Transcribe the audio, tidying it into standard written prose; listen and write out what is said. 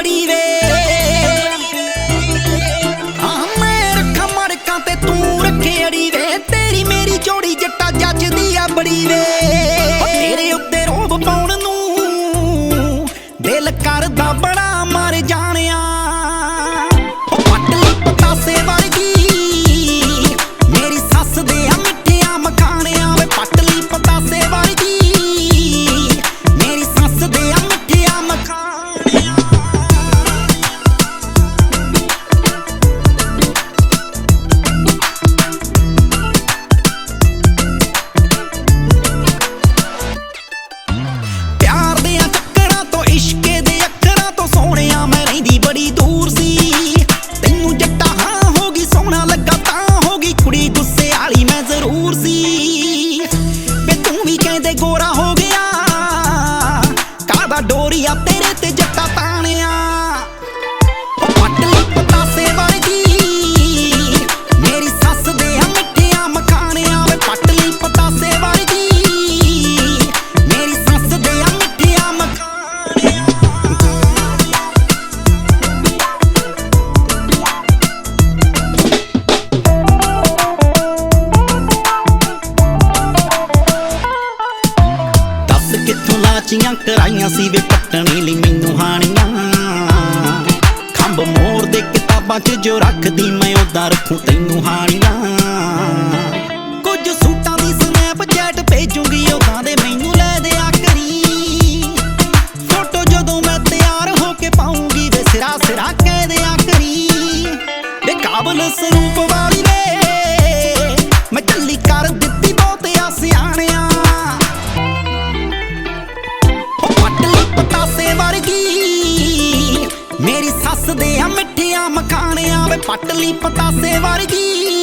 बड़ी वे हाँ मैं रखा मड़का ते तू रखे अड़ी वे तेरी मेरी जोड़ी जट्टा जज दिया बड़ी वे तेरे उत्ते रोब पाउण नूं दिल करदा बड़ा मर जाणिया पटली पतासे वर्गी मेरी सस दे मिठिया मखाणिया वे पटली पतासे वर्गी मेरी सस दे मिठिया मखाणिया प्यार दे चक्करां तो इश्के दे अखरां तो सोहणिया मैं रहिंदी बड़ी दूर सी तैनू जट्टा हाँ होगी सोहना लगा तां होगी कुड़ी गुस्से वाली मैं जरूर सी वे तू भी कहंदे गोरा हो गया कादा डोरिया तेरे ते जट्टा ताणिया पटली पतासे वर्गी मेरी सस दे मिठिया मखाणिया वे पटली पतासे वर्गी मेरी सस दे मिठिया मखाणिया दस कित्थों लाचियां कराइयां सी वे पट्टने लई मैनू हाणियां खंब मोर दे किताबां च जो रखदी मैं उदां रखूं तैनू हाणियां कुछ सूटां दी स्नैपचैट भेजूंगी उदां दे मैनू लै दिया करी फोटो जदों मैं तैयार हो के पाऊंगी वे सिरा सिरा कह दिया करी वे काबल स्वरूप वाली वे मैं टल्ली कर दित्ती बहुत सियाणिया पटली पतासे वर्गी मेरी सस दे मिठिया मखाणिया वे पटली पतासे वर्गी